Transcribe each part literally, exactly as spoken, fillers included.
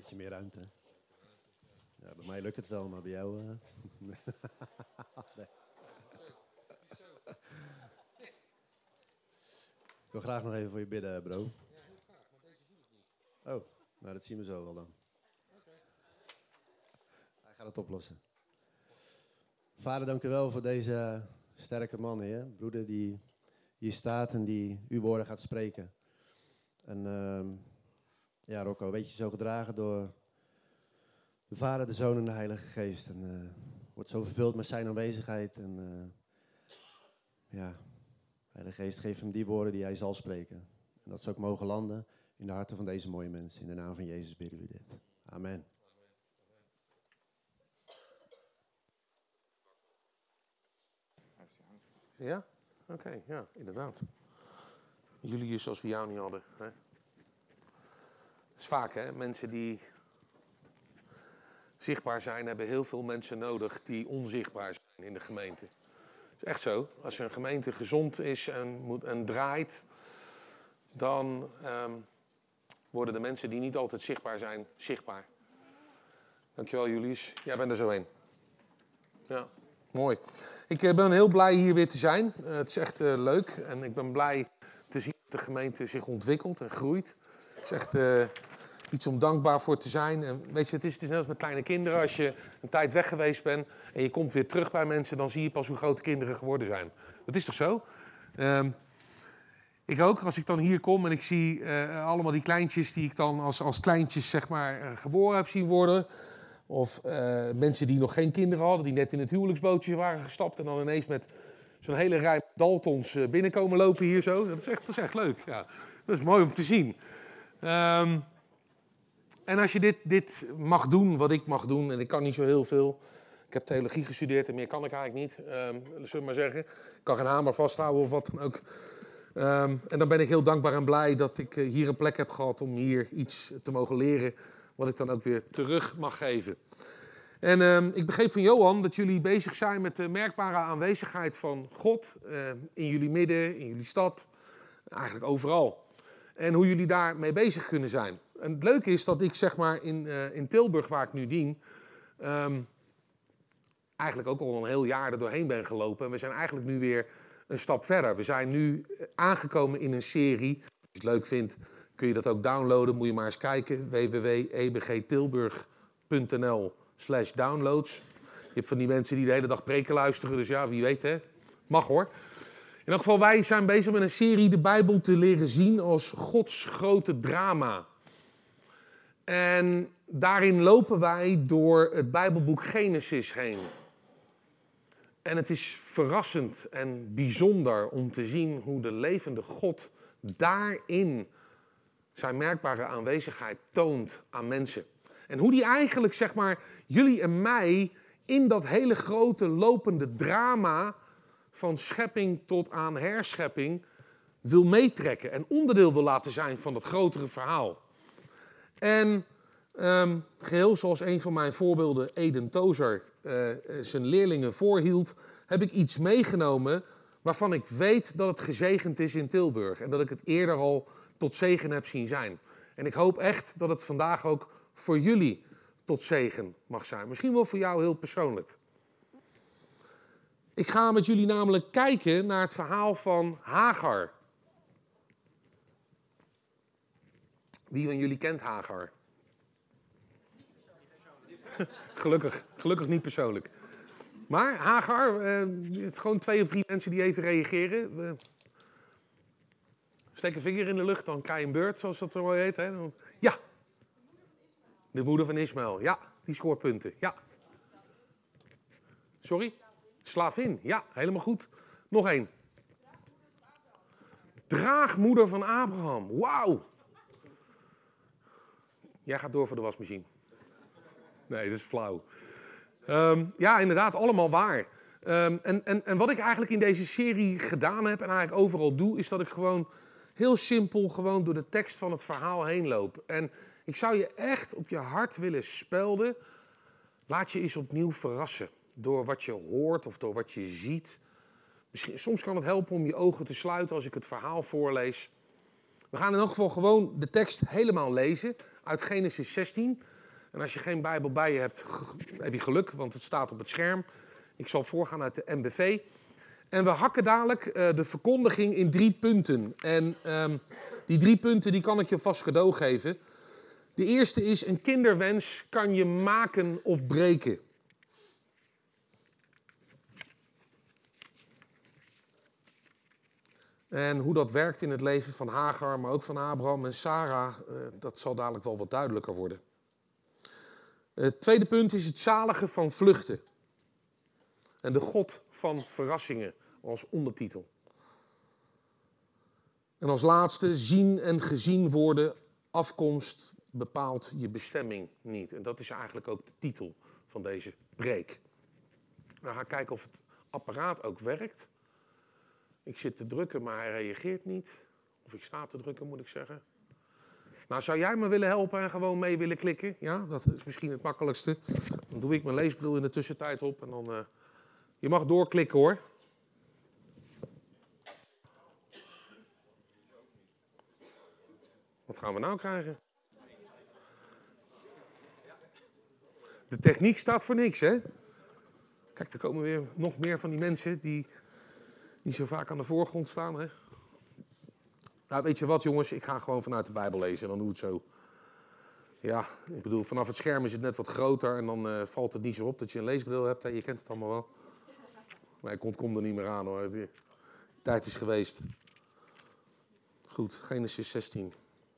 Beetje meer ruimte. Ja, bij mij lukt het wel, maar bij jou... Uh... nee. Ik wil graag nog even voor je bidden, bro. Ja, heel graag, maar deze doet het niet. Oh, nou dat zien we zo wel dan. Oké. Hij gaat het oplossen. Vader, dank u wel voor deze sterke man, Heer. Broeder die hier staat en die uw woorden gaat spreken. En uh, ja, Rocco, weet je, zo gedragen door de Vader, de Zoon en de Heilige Geest. En uh, wordt zo vervuld met zijn aanwezigheid. En uh, ja, Heilige Geest, geef hem die woorden die hij zal spreken. En dat ze ook mogen landen in de harten van deze mooie mensen. In de naam van Jezus bidden we dit. Amen. Ja? Oké, okay, ja, inderdaad. Julius als we jou niet hadden. Hè? Dat is vaak, hè? Mensen die zichtbaar zijn, hebben heel veel mensen nodig die onzichtbaar zijn in de gemeente. Dat is echt zo. Als een gemeente gezond is en, moet, en draait, dan um, worden de mensen die niet altijd zichtbaar zijn, zichtbaar. Dankjewel, Julius. Jij bent er zo een. Ja. Mooi. Ik ben heel blij hier weer te zijn. Uh, het is echt uh, leuk. En ik ben blij te zien dat de gemeente zich ontwikkelt en groeit. Het is echt uh, iets om dankbaar voor te zijn. En weet je, het is, het is net als met kleine kinderen. Als je een tijd weg geweest bent en je komt weer terug bij mensen, dan zie je pas hoe groot kinderen geworden zijn. Dat is toch zo? Um, ik ook. Als ik dan hier kom en ik zie uh, allemaal die kleintjes die ik dan als, als kleintjes zeg maar uh, geboren heb zien worden. Of uh, mensen die nog geen kinderen hadden, die net in het huwelijksbootje waren gestapt en dan ineens met zo'n hele rij Daltons uh, binnenkomen lopen hier zo. Dat is echt, dat is echt leuk. Ja. Dat is mooi om te zien. Um, en als je dit, dit mag doen, wat ik mag doen, en ik kan niet zo heel veel. Ik heb theologie gestudeerd en meer kan ik eigenlijk niet, um, zullen we maar zeggen. Ik kan geen hamer vasthouden of wat dan ook. Um, en dan ben ik heel dankbaar en blij dat ik uh, hier een plek heb gehad om hier iets te mogen leren, wat ik dan ook weer terug mag geven. En uh, ik begreep van Johan dat jullie bezig zijn met de merkbare aanwezigheid van God uh, in jullie midden, in jullie stad, eigenlijk overal. En hoe jullie daarmee bezig kunnen zijn. En het leuke is dat ik zeg maar in, uh, in Tilburg, waar ik nu dien, um, eigenlijk ook al een heel jaar er doorheen ben gelopen. En we zijn eigenlijk nu weer een stap verder. We zijn nu aangekomen in een serie. Als je het leuk vindt, kun je dat ook downloaden. Moet je maar eens kijken. w w w punt e b g tilburg punt n l slash downloads. Je hebt van die mensen die de hele dag preken luisteren. Dus ja, wie weet hè. Mag hoor. In elk geval, wij zijn bezig met een serie de Bijbel te leren zien als Gods grote drama. En daarin lopen wij door het Bijbelboek Genesis heen. En het is verrassend en bijzonder om te zien hoe de levende God daarin zijn merkbare aanwezigheid toont aan mensen. En hoe die eigenlijk, zeg maar, jullie en mij in dat hele grote lopende drama van schepping tot aan herschepping wil meetrekken. En onderdeel wil laten zijn van dat grotere verhaal. En um, geheel zoals een van mijn voorbeelden, Eden Tozer, uh, zijn leerlingen voorhield, heb ik iets meegenomen waarvan ik weet dat het gezegend is in Tilburg. En dat ik het eerder al tot zegen heb zien zijn. En ik hoop echt dat het vandaag ook voor jullie tot zegen mag zijn. Misschien wel voor jou heel persoonlijk. Ik ga met jullie namelijk kijken naar het verhaal van Hagar. Wie van jullie kent Hagar? Gelukkig, gelukkig niet persoonlijk. Maar Hagar, uh, gewoon twee of drie mensen die even reageren. Uh, steek een vinger in de lucht, dan krijg je een beurt, zoals dat zo heet. Hè? Ja. De moeder van Ismaël. Ja, die scoort punten. Ja. Sorry? Slavin. Ja, helemaal goed. Nog één. Draagmoeder van Abraham. Wauw. Jij gaat door voor de wasmachine. Nee, dat is flauw. Um, ja, inderdaad, allemaal waar. Um, en, en, en wat ik eigenlijk in deze serie gedaan heb en eigenlijk overal doe, is dat ik gewoon heel simpel gewoon door de tekst van het verhaal heen loop. En ik zou je echt op je hart willen spelden. Laat je eens opnieuw verrassen door wat je hoort of door wat je ziet. Misschien, soms kan het helpen om je ogen te sluiten als ik het verhaal voorlees. We gaan in elk geval gewoon de tekst helemaal lezen uit Genesis zestien. En als je geen Bijbel bij je hebt, heb je geluk, want het staat op het scherm. Ik zal voorgaan uit de M B V. En we hakken dadelijk uh, de verkondiging in drie punten. En um, die drie punten die kan ik je vast cadeau geven. De eerste is, een kinderwens kan je maken of breken. En hoe dat werkt in het leven van Hagar, maar ook van Abraham en Sarah, uh, dat zal dadelijk wel wat duidelijker worden. Het tweede punt is het zalige van vluchten. En de God van verrassingen als ondertitel. En als laatste, zien en gezien worden, afkomst bepaalt je bestemming niet. En dat is eigenlijk ook de titel van deze preek. We gaan kijken of het apparaat ook werkt. Ik zit te drukken, maar hij reageert niet. Of ik sta te drukken, moet ik zeggen. Nou, zou jij me willen helpen en gewoon mee willen klikken? Ja, dat is misschien het makkelijkste. Dan doe ik mijn leesbril in de tussentijd op en dan... Uh, je mag doorklikken, hoor. Wat gaan we nou krijgen? De techniek staat voor niks, hè? Kijk, er komen weer nog meer van die mensen die niet zo vaak aan de voorgrond staan, hè? Nou, weet je wat, jongens? Ik ga gewoon vanuit de Bijbel lezen en dan doe het zo. Ja, ik bedoel, vanaf het scherm is het net wat groter en dan uh, valt het niet zo op dat je een leesbril hebt. Hè? Je kent het allemaal wel. Maar ik kom er niet meer aan, hoor. De tijd is geweest. Goed, Genesis zestien.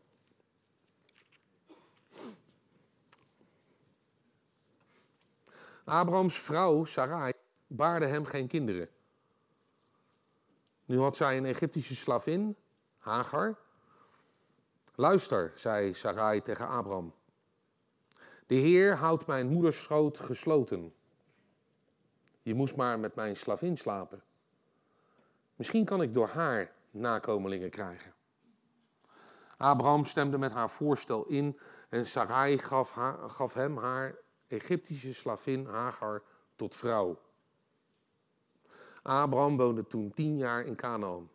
Abrahams vrouw, Sarai, baarde hem geen kinderen. Nu had zij een Egyptische slavin, Hagar. Luister, zei Sarai tegen Abraham. De Heer houdt mijn moeders schoot gesloten. Je moest maar met mijn slavin slapen. Misschien kan ik door haar nakomelingen krijgen. Abraham stemde met haar voorstel in en Sarai gaf, haar, gaf hem haar Egyptische slavin Hagar tot vrouw. Abraham woonde toen tien jaar in Kanaan.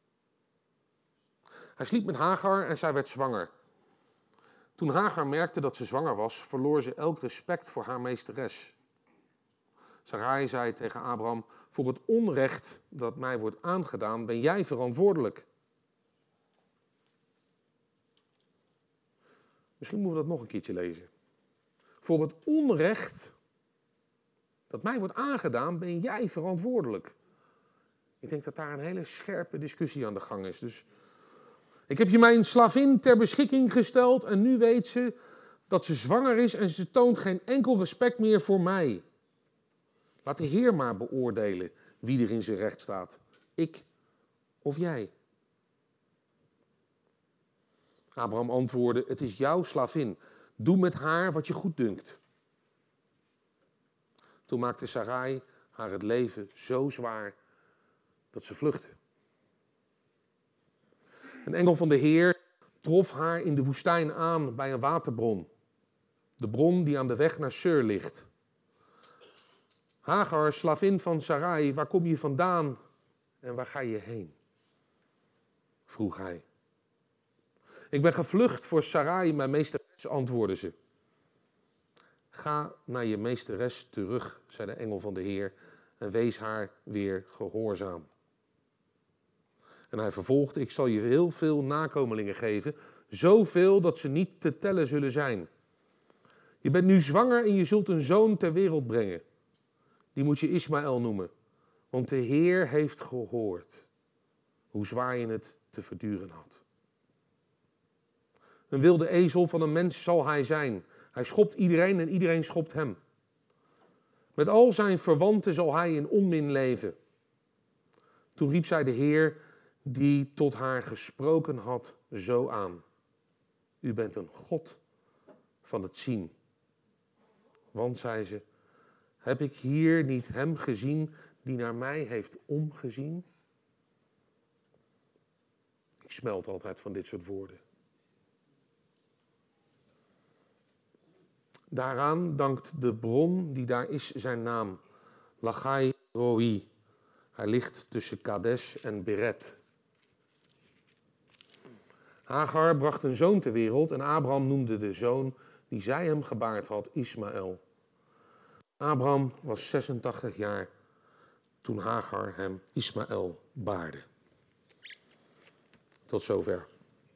Hij sliep met Hagar en zij werd zwanger. Toen Hagar merkte dat ze zwanger was, verloor ze elk respect voor haar meesteres. Sarai zei tegen Abraham, voor het onrecht dat mij wordt aangedaan, ben jij verantwoordelijk. Misschien moeten we dat nog een keertje lezen. Voor het onrecht dat mij wordt aangedaan, ben jij verantwoordelijk. Ik denk dat daar een hele scherpe discussie aan de gang is. Dus ik heb je mijn slavin ter beschikking gesteld en nu weet ze dat ze zwanger is en ze toont geen enkel respect meer voor mij. Laat de Heer maar beoordelen wie er in zijn recht staat. Ik of jij? Abraham antwoordde, het is jouw slavin. Doe met haar wat je goed dunkt. Toen maakte Sarai haar het leven zo zwaar dat ze vluchtte. Een engel van de Heer trof haar in de woestijn aan bij een waterbron. De bron die aan de weg naar Sur ligt. Hagar, slavin van Sarai, waar kom je vandaan en waar ga je heen? Vroeg hij. Ik ben gevlucht voor Sarai, mijn meesteres, antwoordde ze. Ga naar je meesteres terug, zei de engel van de Heer, en wees haar weer gehoorzaam. En hij vervolgde, ik zal je heel veel nakomelingen geven, zoveel dat ze niet te tellen zullen zijn. Je bent nu zwanger en je zult een zoon ter wereld brengen. Die moet je Ismaël noemen, want de Heer heeft gehoord hoe zwaar je het te verduren had. Een wilde ezel van een mens zal hij zijn. Hij schopt iedereen en iedereen schopt hem. Met al zijn verwanten zal hij in onmin leven. Toen riep zij de Heer, die tot haar gesproken had, zo aan. U bent een God van het zien. Want, zei ze, heb ik hier niet hem gezien die naar mij heeft omgezien? Ik smelt altijd van dit soort woorden. Daaraan dankt de bron die daar is zijn naam. Lachai Roi. Hij ligt tussen Kades en Beret. Hagar bracht een zoon ter wereld en Abraham noemde de zoon die zij hem gebaard had, Ismaël. Abraham was zesentachtig jaar toen Hagar hem Ismaël baarde. Tot zover.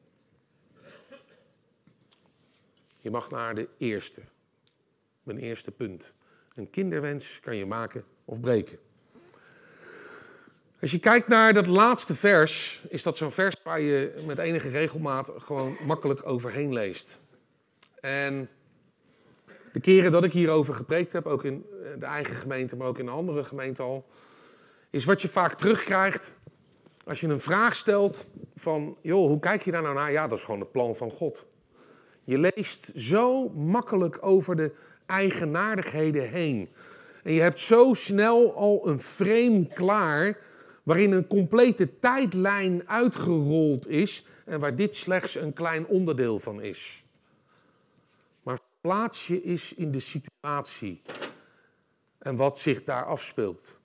Je mag naar de eerste. Mijn eerste punt. Een kinderwens kan je maken of breken. Als je kijkt naar dat laatste vers, is dat zo'n vers waar je met enige regelmaat gewoon makkelijk overheen leest. En de keren dat ik hierover gepreekt heb, ook in de eigen gemeente, maar ook in een andere gemeente al, is wat je vaak terugkrijgt als je een vraag stelt van, joh, hoe kijk je daar nou naar? Ja, dat is gewoon het plan van God. Je leest zo makkelijk over de eigenaardigheden heen. En je hebt zo snel al een frame klaar waarin een complete tijdlijn uitgerold is en waar dit slechts een klein onderdeel van is. Maar plaats je eens in de situatie en wat zich daar afspeelt.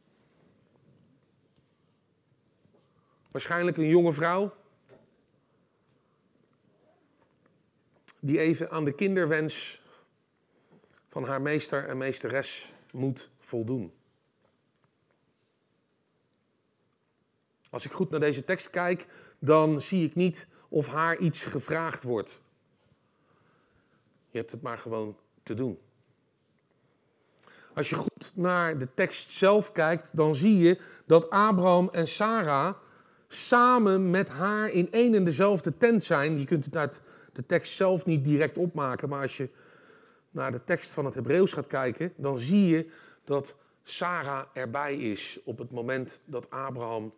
Waarschijnlijk een jonge vrouw die even aan de kinderwens van haar meester en meesteres moet voldoen. Als ik goed naar deze tekst kijk, dan zie ik niet of haar iets gevraagd wordt. Je hebt het maar gewoon te doen. Als je goed naar de tekst zelf kijkt, dan zie je dat Abraham en Sarah samen met haar in één en dezelfde tent zijn. Je kunt het uit de tekst zelf niet direct opmaken, maar als je naar de tekst van het Hebreeuws gaat kijken, dan zie je dat Sarah erbij is op het moment dat Abraham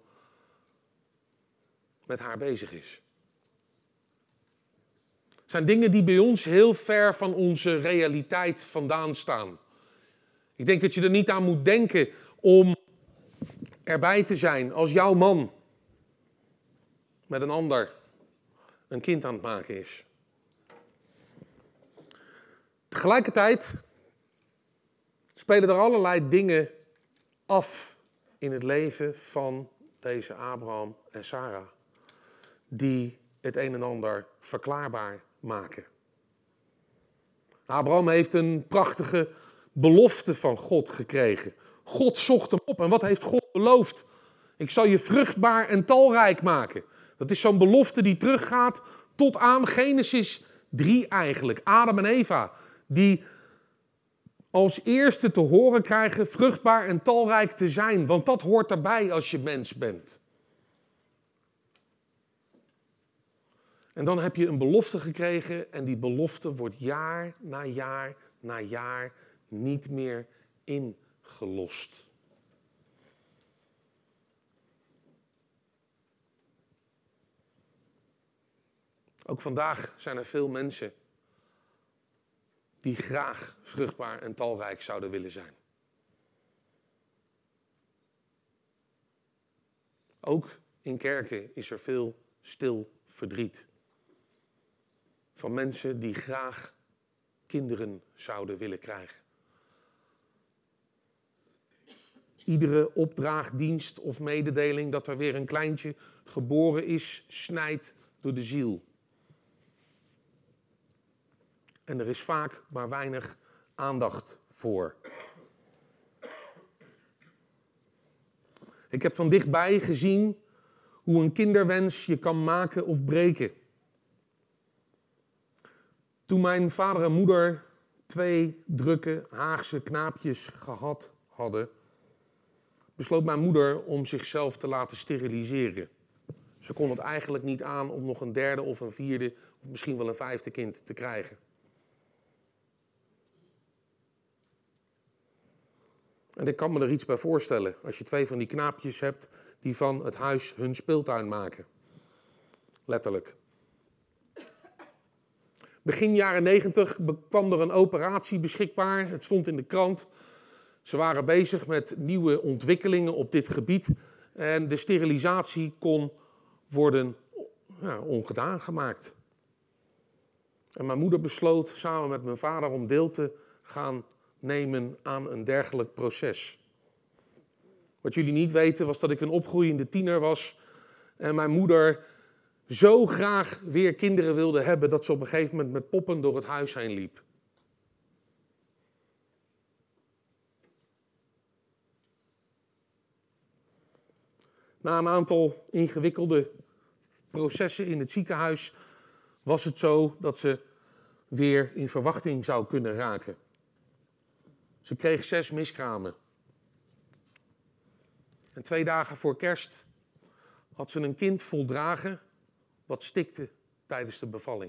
met haar bezig is. Het zijn dingen die bij ons heel ver van onze realiteit vandaan staan. Ik denk dat je er niet aan moet denken om erbij te zijn als jouw man met een ander een kind aan het maken is. Tegelijkertijd spelen er allerlei dingen af in het leven van deze Abraham en Sarah, die het een en ander verklaarbaar maken. Abraham heeft een prachtige belofte van God gekregen. God zocht hem op. En wat heeft God beloofd? Ik zal je vruchtbaar en talrijk maken. Dat is zo'n belofte die teruggaat tot aan Genesis drie eigenlijk. Adam en Eva, die als eerste te horen krijgen vruchtbaar en talrijk te zijn. Want dat hoort erbij als je mens bent. En dan heb je een belofte gekregen en die belofte wordt jaar na jaar na jaar niet meer ingelost. Ook vandaag zijn er veel mensen die graag vruchtbaar en talrijk zouden willen zijn. Ook in kerken is er veel stil verdriet. Van mensen die graag kinderen zouden willen krijgen. Iedere opdrachtdienst of mededeling dat er weer een kleintje geboren is, snijdt door de ziel. En er is vaak maar weinig aandacht voor. Ik heb van dichtbij gezien hoe een kinderwens je kan maken of breken. Toen mijn vader en moeder twee drukke Haagse knaapjes gehad hadden, besloot mijn moeder om zichzelf te laten steriliseren. Ze kon het eigenlijk niet aan om nog een derde of een vierde of misschien wel een vijfde kind te krijgen. En ik kan me er iets bij voorstellen als je twee van die knaapjes hebt die van het huis hun speeltuin maken. Letterlijk. Begin jaren negentig kwam er een operatie beschikbaar. Het stond in de krant. Ze waren bezig met nieuwe ontwikkelingen op dit gebied. En de sterilisatie kon worden ja, ongedaan gemaakt. En mijn moeder besloot samen met mijn vader om deel te gaan nemen aan een dergelijk proces. Wat jullie niet weten was dat ik een opgroeiende tiener was. En mijn moeder zo graag weer kinderen wilde hebben dat ze op een gegeven moment met poppen door het huis heen liep. Na een aantal ingewikkelde processen in het ziekenhuis was het zo dat ze weer in verwachting zou kunnen raken. Ze kreeg zes miskramen. En twee dagen voor kerst had ze een kind voldragen wat stikte tijdens de bevalling.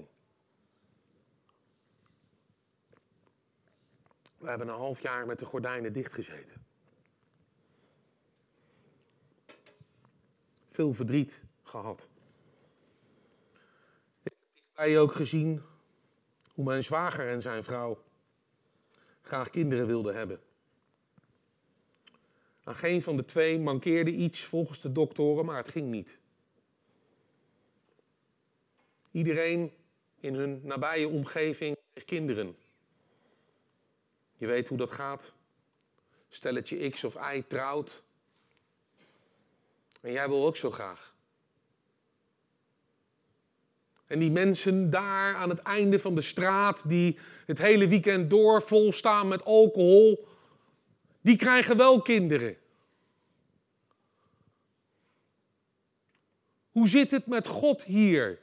We hebben een half jaar met de gordijnen dichtgezeten. Veel verdriet gehad. Ik heb dichtbij ook gezien hoe mijn zwager en zijn vrouw graag kinderen wilden hebben. Aan geen van de twee mankeerde iets volgens de doktoren, maar het ging niet. Iedereen in hun nabije omgeving kreeg kinderen. Je weet hoe dat gaat. Stelletje X of Y trouwt. En jij wil ook zo graag. En die mensen daar aan het einde van de straat, die het hele weekend door vol staan met alcohol, die krijgen wel kinderen. Hoe zit het met God hier?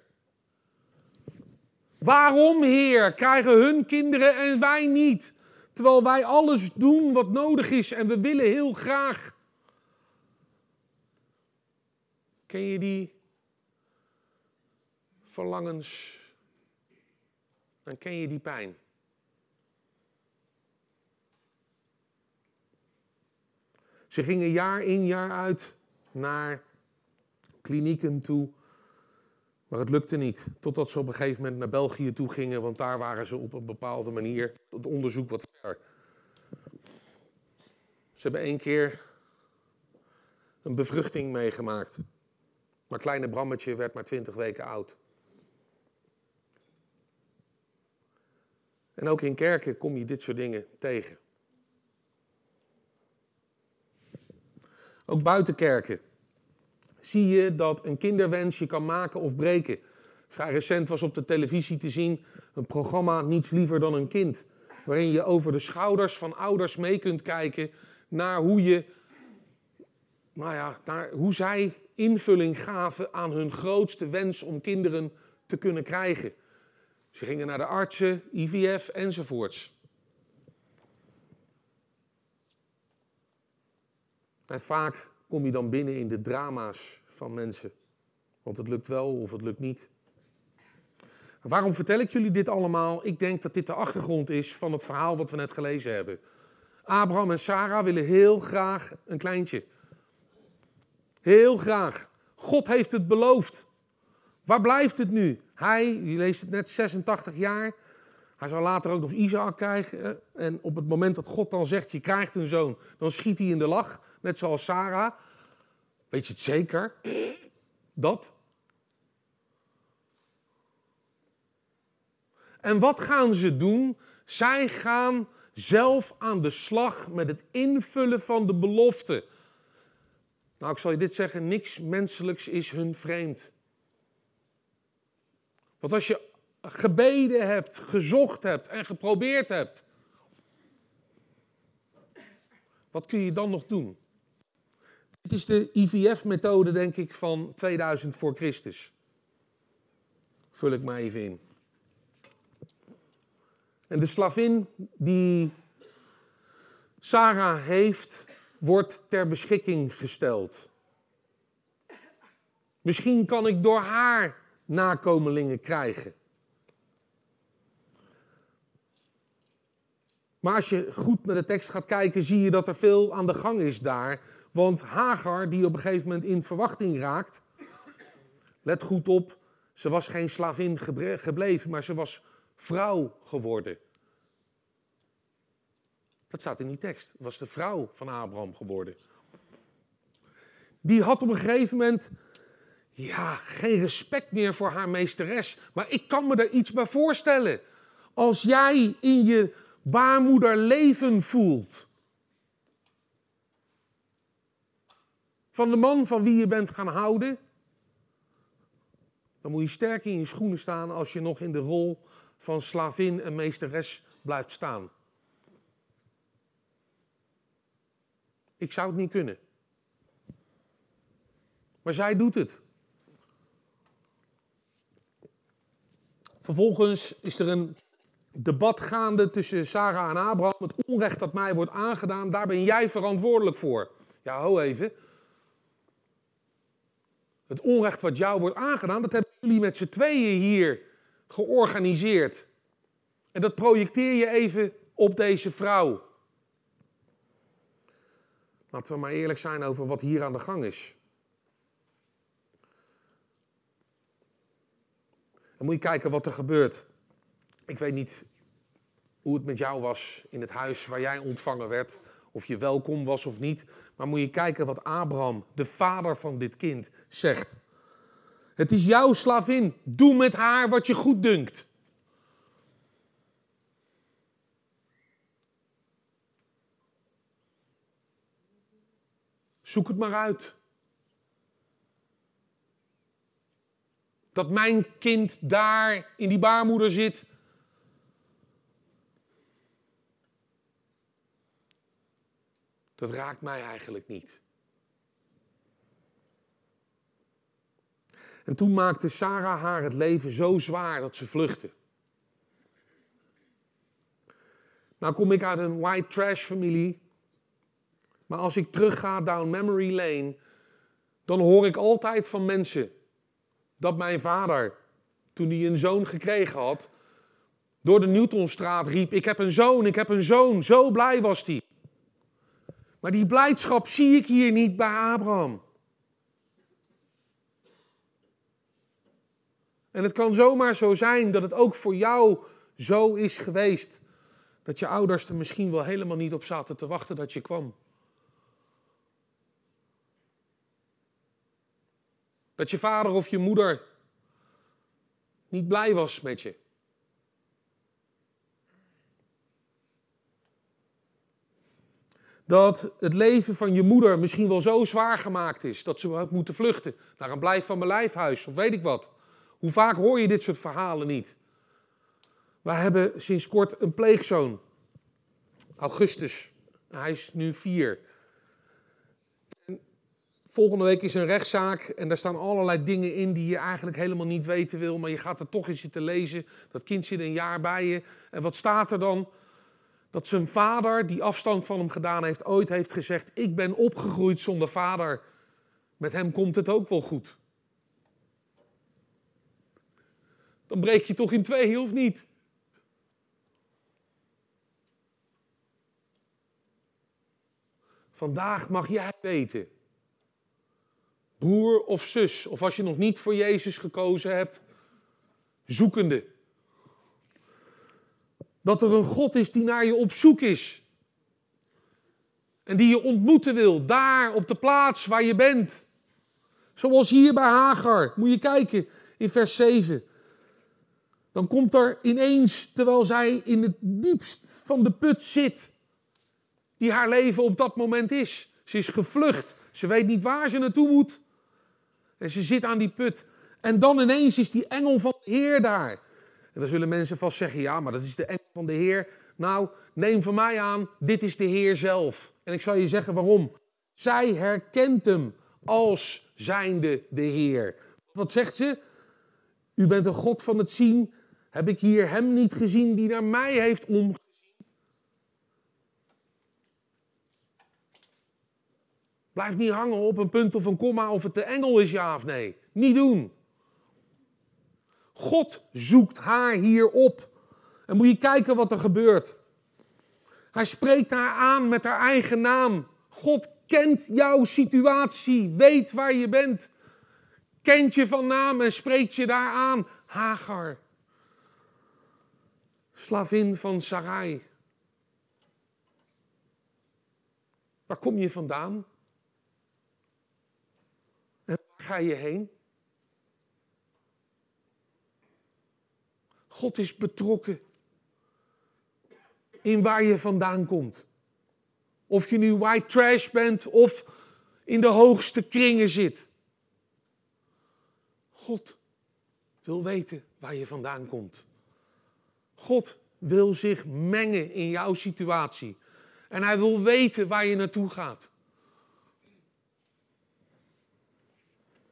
Waarom, Heer, krijgen hun kinderen en wij niet? Terwijl wij alles doen wat nodig is en we willen heel graag. Ken je die verlangens en ken je die pijn? Ze gingen jaar in jaar uit naar klinieken toe, maar het lukte niet. Totdat ze op een gegeven moment naar België toe gingen, want daar waren ze op een bepaalde manier het onderzoek wat ver. Ze hebben één keer een bevruchting meegemaakt. Maar kleine Brammetje werd maar twintig weken oud. En ook in kerken kom je dit soort dingen tegen. Ook buiten kerken zie je dat een kinderwens je kan maken of breken. Vrij recent was op de televisie te zien een programma Niets Liever dan een Kind. Waarin je over de schouders van ouders mee kunt kijken naar hoe je, nou ja, naar hoe zij invulling gaven aan hun grootste wens om kinderen te kunnen krijgen. Ze gingen naar de artsen, I V F enzovoorts. En vaak kom je dan binnen in de drama's van mensen. Want het lukt wel of het lukt niet. Waarom vertel ik jullie dit allemaal? Ik denk dat dit de achtergrond is van het verhaal wat we net gelezen hebben. Abraham en Sarah willen heel graag een kleintje. Heel graag. God heeft het beloofd. Waar blijft het nu? Hij, je leest het net, zesentachtig jaar. Hij zal later ook nog Isaac krijgen. En op het moment dat God dan zegt, je krijgt een zoon, dan schiet hij in de lach. Net zoals Sarah. Weet je het zeker? Dat. En wat gaan ze doen? Zij gaan zelf aan de slag met het invullen van de belofte. Nou, ik zal je dit zeggen, niks menselijks is hun vreemd. Want als je gebeden hebt, gezocht hebt en geprobeerd hebt, wat kun je dan nog doen? Dit is de I V F-methode, denk ik, van tweeduizend voor Christus. Vul ik maar even in. En de slavin die Sarah heeft, wordt ter beschikking gesteld. Misschien kan ik door haar nakomelingen krijgen. Maar als je goed naar de tekst gaat kijken, zie je dat er veel aan de gang is daar. Want Hagar, die op een gegeven moment in verwachting raakt, let goed op, ze was geen slavin gebleven, maar ze was vrouw geworden. Dat staat in die tekst. Het was de vrouw van Abraham geworden. Die had op een gegeven moment, ja, geen respect meer voor haar meesteres. Maar ik kan me daar iets bij voorstellen. Als jij in je baarmoeder leven voelt van de man van wie je bent gaan houden, dan moet je sterk in je schoenen staan als je nog in de rol van slavin en meesteres blijft staan. Ik zou het niet kunnen. Maar zij doet het. Vervolgens is er een debat gaande tussen Sarah en Abraham. Het onrecht dat mij wordt aangedaan, daar ben jij verantwoordelijk voor. Ja, ho even. Het onrecht wat jou wordt aangedaan, dat hebben jullie met z'n tweeën hier georganiseerd. En dat projecteer je even op deze vrouw. Laten we maar eerlijk zijn over wat hier aan de gang is. Dan moet je kijken wat er gebeurt. Ik weet niet hoe het met jou was in het huis waar jij ontvangen werd. Of je welkom was of niet. Maar moet je kijken wat Abraham, de vader van dit kind, zegt. Het is jouw slavin. Doe met haar wat je goed dunkt. Zoek het maar uit. Dat mijn kind daar in die baarmoeder zit. Dat raakt mij eigenlijk niet. En toen maakte Sarah haar het leven zo zwaar dat ze vluchtte. Nou kom ik uit een white trash familie. Maar als ik terugga down memory lane, dan hoor ik altijd van mensen dat mijn vader, toen hij een zoon gekregen had, door de Newtonstraat riep, ik heb een zoon, ik heb een zoon. Zo blij was hij. Maar die blijdschap zie ik hier niet bij Abraham. En het kan zomaar zo zijn dat het ook voor jou zo is geweest. Dat je ouders er misschien wel helemaal niet op zaten te wachten dat je kwam. Dat je vader of je moeder niet blij was met je. Dat het leven van je moeder misschien wel zo zwaar gemaakt is dat ze had moeten vluchten naar een blijf van mijn lijfhuis of weet ik wat. Hoe vaak hoor je dit soort verhalen niet? Wij hebben sinds kort een pleegzoon. Augustus. Hij is nu vier. En volgende week is een rechtszaak en daar staan allerlei dingen in die je eigenlijk helemaal niet weten wil. Maar je gaat er toch eens zitten lezen. Dat kind zit een jaar bij je. En wat staat er dan? Dat zijn vader, die afstand van hem gedaan heeft, ooit heeft gezegd, ik ben opgegroeid zonder vader. Met hem komt het ook wel goed. Dan breek je toch in twee, of niet? Vandaag mag jij weten, broer of zus, of als je nog niet voor Jezus gekozen hebt, zoekende. Dat er een God is die naar je op zoek is. En die je ontmoeten wil, daar op de plaats waar je bent. Zoals hier bij Hagar, moet je kijken in vers zeven. Dan komt er ineens, terwijl zij in het diepst van de put zit, die haar leven op dat moment is. Ze is gevlucht, ze weet niet waar ze naartoe moet. En ze zit aan die put. En dan ineens is die engel van de Heer daar. En dan zullen mensen vast zeggen, ja, maar dat is de engel van de Heer. Nou, neem van mij aan, dit is de Heer zelf. En ik zal je zeggen waarom. Zij herkent hem als zijnde de Heer. Wat zegt ze? U bent een God van het zien. Heb ik hier hem niet gezien die naar mij heeft omgezien? Blijf niet hangen op een punt of een komma of het de engel is, ja of nee. Niet doen. God zoekt haar hier op. En moet je kijken wat er gebeurt. Hij spreekt haar aan met haar eigen naam. God kent jouw situatie, weet waar je bent. Kent je van naam en spreekt je daar aan. Hagar. Slavin van Sarai. Waar kom je vandaan? En waar ga je heen? God is betrokken in waar je vandaan komt. Of je nu white trash bent of in de hoogste kringen zit. God wil weten waar je vandaan komt. God wil zich mengen in jouw situatie. En hij wil weten waar je naartoe gaat.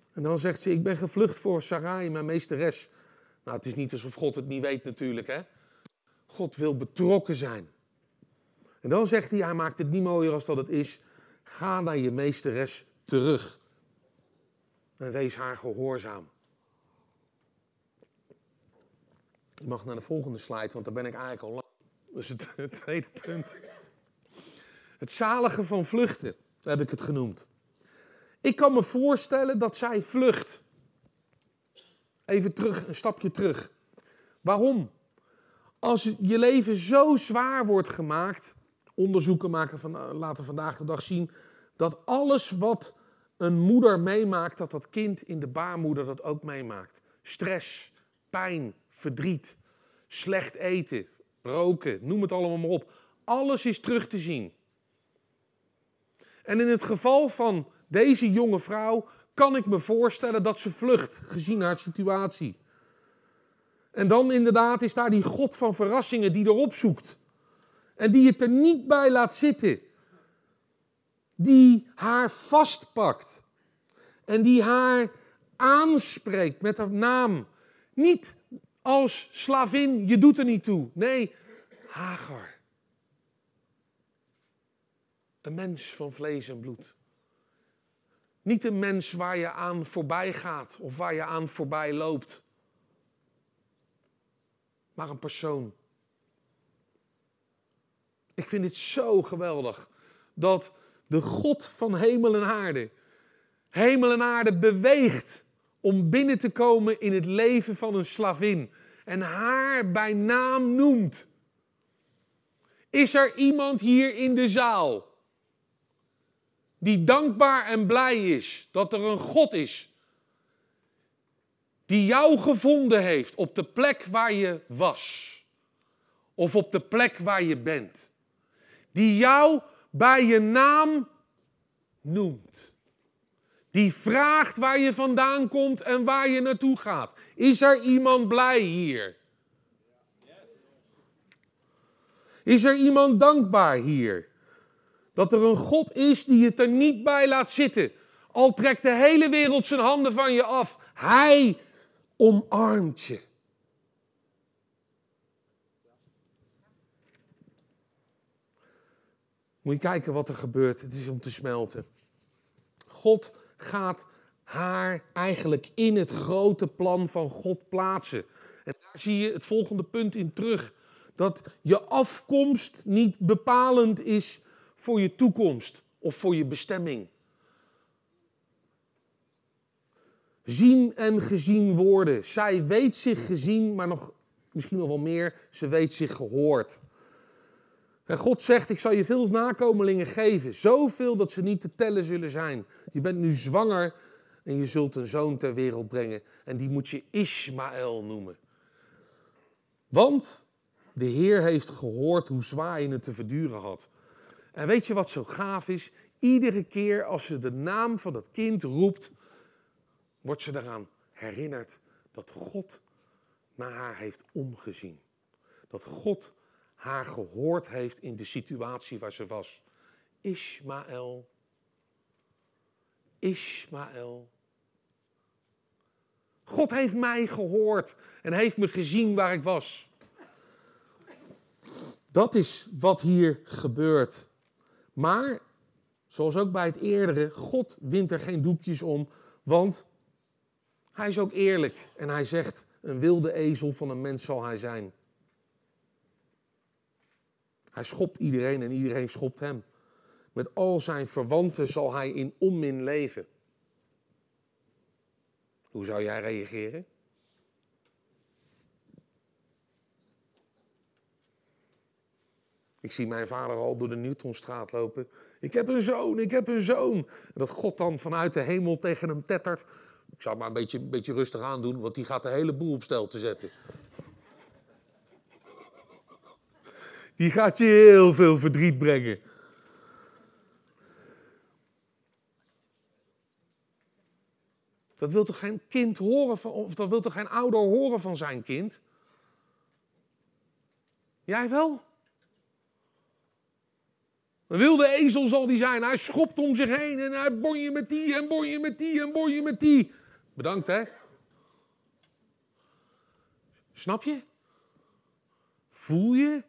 En dan zegt ze, ik ben gevlucht voor Sarai, mijn meesteres. Nou, het is niet alsof God het niet weet natuurlijk, hè. God wil betrokken zijn. En dan zegt hij, hij maakt het niet mooier als dat het is. Ga naar je meesteres terug. En wees haar gehoorzaam. Je mag naar de volgende slide, want daar ben ik eigenlijk al lang. Dat is het, het tweede punt. Het zalige van vluchten, zo heb ik het genoemd. Ik kan me voorstellen dat zij vlucht. Even terug, een stapje terug. Waarom? Als je leven zo zwaar wordt gemaakt, onderzoeken maken van, laten vandaag de dag zien, dat alles wat een moeder meemaakt, dat dat kind in de baarmoeder dat ook meemaakt. Stress, pijn, verdriet, slecht eten, roken, noem het allemaal maar op. Alles is terug te zien. En in het geval van deze jonge vrouw kan ik me voorstellen dat ze vlucht, gezien haar situatie. En dan inderdaad is daar die God van verrassingen die erop zoekt. En die het er niet bij laat zitten. Die haar vastpakt. En die haar aanspreekt met haar naam. Niet als slavin, je doet er niet toe. Nee, Hagar. Een mens van vlees en bloed. Niet een mens waar je aan voorbij gaat of waar je aan voorbij loopt. Maar een persoon. Ik vind het zo geweldig dat de God van hemel en aarde, hemel en aarde beweegt om binnen te komen in het leven van een slavin en haar bij naam noemt. Is er iemand hier in de zaal die dankbaar en blij is dat er een God is die jou gevonden heeft op de plek waar je was of op de plek waar je bent, die jou bij je naam noemt, die vraagt waar je vandaan komt en waar je naartoe gaat? Is er iemand blij hier? Is er iemand dankbaar hier? Dat er een God is die het er niet bij laat zitten. Al trekt de hele wereld zijn handen van je af. Hij omarmt je. Moet je kijken wat er gebeurt. Het is om te smelten. God gaat haar eigenlijk in het grote plan van God plaatsen. En daar zie je het volgende punt in terug. Dat je afkomst niet bepalend is voor je toekomst of voor je bestemming. Zien en gezien worden. Zij weet zich gezien, maar nog, misschien nog wel meer, ze weet zich gehoord. En God zegt, ik zal je veel nakomelingen geven. Zoveel dat ze niet te tellen zullen zijn. Je bent nu zwanger en je zult een zoon ter wereld brengen. En die moet je Ismaël noemen. Want de Heer heeft gehoord hoe zwaar je het te verduren had. En weet je wat zo gaaf is? Iedere keer als ze de naam van dat kind roept, wordt ze eraan herinnerd dat God naar haar heeft omgezien. Dat God haar gehoord heeft in de situatie waar ze was. Ismaël. Ismaël. God heeft mij gehoord en heeft me gezien waar ik was. Dat is wat hier gebeurt. Maar, zoals ook bij het eerdere, God wint er geen doekjes om, want hij is ook eerlijk. En hij zegt, een wilde ezel van een mens zal hij zijn. Hij schopt iedereen en iedereen schopt hem. Met al zijn verwanten zal hij in onmin leven. Hoe zou jij reageren? Ik zie mijn vader al door de Newtonstraat lopen. Ik heb een zoon, ik heb een zoon. En dat God dan vanuit de hemel tegen hem tettert. Ik zou maar een beetje, een beetje rustig aandoen, want die gaat de hele boel op stel te zetten. Die gaat je heel veel verdriet brengen. Dat wil toch geen kind horen van, of dat wil toch geen ouder horen van zijn kind? Jij wel? Een wilde ezel zal die zijn. Hij schopt om zich heen en hij bonje met die en bonje met die en bonje met die. Bedankt, hè? Snap je? Voel je?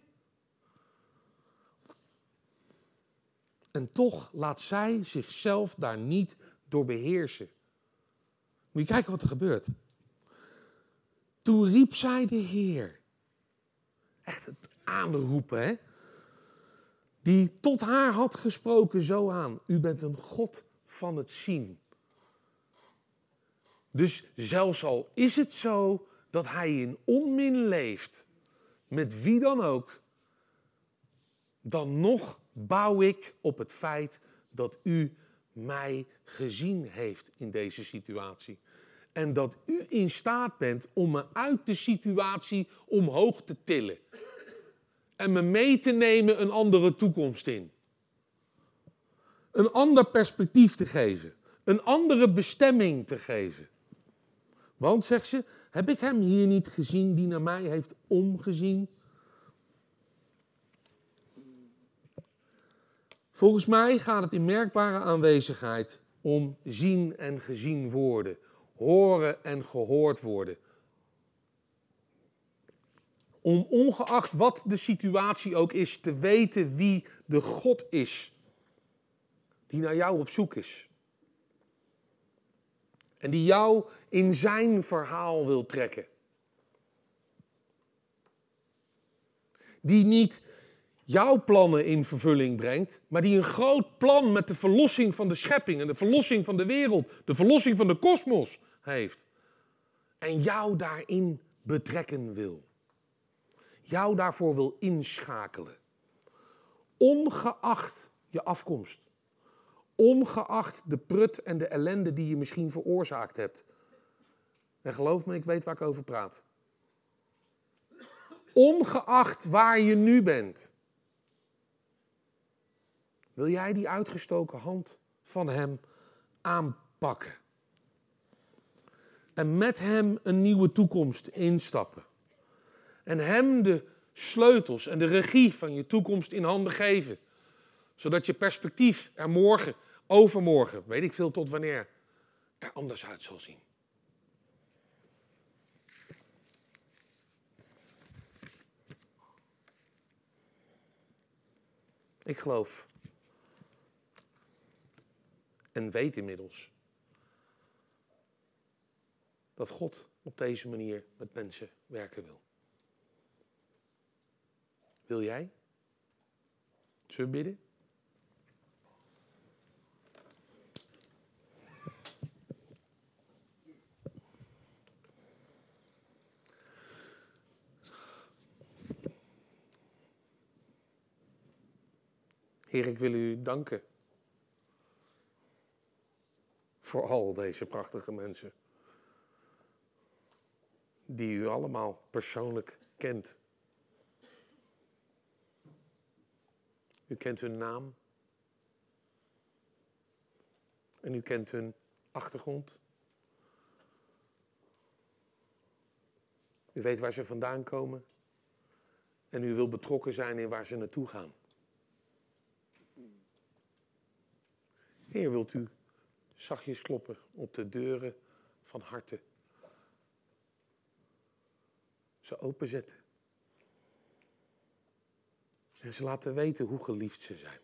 En toch laat zij zichzelf daar niet door beheersen. Moet je kijken wat er gebeurt. Toen riep zij de Heer. Echt het aanroepen, hè? Die tot haar had gesproken zo aan. U bent een God van het zien. Dus zelfs al is het zo dat hij in onmin leeft, met wie dan ook, dan nog bouw ik op het feit dat u mij gezien heeft in deze situatie. En dat u in staat bent om me uit de situatie omhoog te tillen. En me mee te nemen een andere toekomst in. Een ander perspectief te geven. Een andere bestemming te geven. Want, zegt ze, heb ik hem hier niet gezien die naar mij heeft omgezien? Volgens mij gaat het in merkbare aanwezigheid om zien en gezien worden. Horen en gehoord worden. Om ongeacht wat de situatie ook is, te weten wie de God is. Die naar jou op zoek is. En die jou in zijn verhaal wil trekken. Die niet jouw plannen in vervulling brengt, maar die een groot plan met de verlossing van de schepping en de verlossing van de wereld, de verlossing van de kosmos heeft. En jou daarin betrekken wil. Jou daarvoor wil inschakelen. Ongeacht je afkomst. Ongeacht de prut en de ellende die je misschien veroorzaakt hebt. En geloof me, ik weet waar ik over praat. Ongeacht waar je nu bent. Wil jij die uitgestoken hand van hem aanpakken. En met hem een nieuwe toekomst instappen. En hem de sleutels en de regie van je toekomst in handen geven. Zodat je perspectief er morgen, overmorgen, weet ik veel tot wanneer, er anders uit zal zien. Ik geloof en weet inmiddels dat God op deze manier met mensen werken wil. Wil jij? Zullen we bidden? Heer, ik wil u danken voor al deze prachtige mensen die u allemaal persoonlijk kent. U kent hun naam en u kent hun achtergrond. U weet waar ze vandaan komen en u wil betrokken zijn in waar ze naartoe gaan. Heer, wilt u zachtjes kloppen op de deuren van harten. Ze openzetten. En ze laten weten hoe geliefd ze zijn.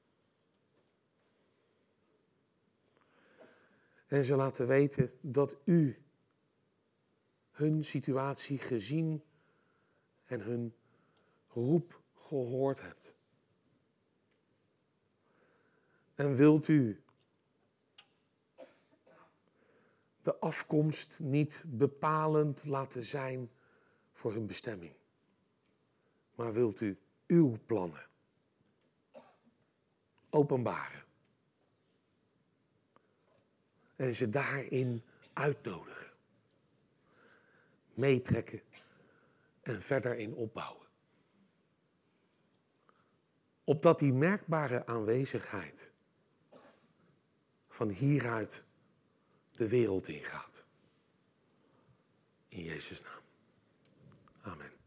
En ze laten weten dat u hun situatie gezien en hun roep gehoord hebt. En wilt u de afkomst niet bepalend laten zijn voor hun bestemming. Maar wilt u uw plannen openbaren. En ze daarin uitnodigen. Meetrekken en verder in opbouwen. Opdat die merkbare aanwezigheid van hieruit de wereld ingaat. In Jezus' naam. Amen.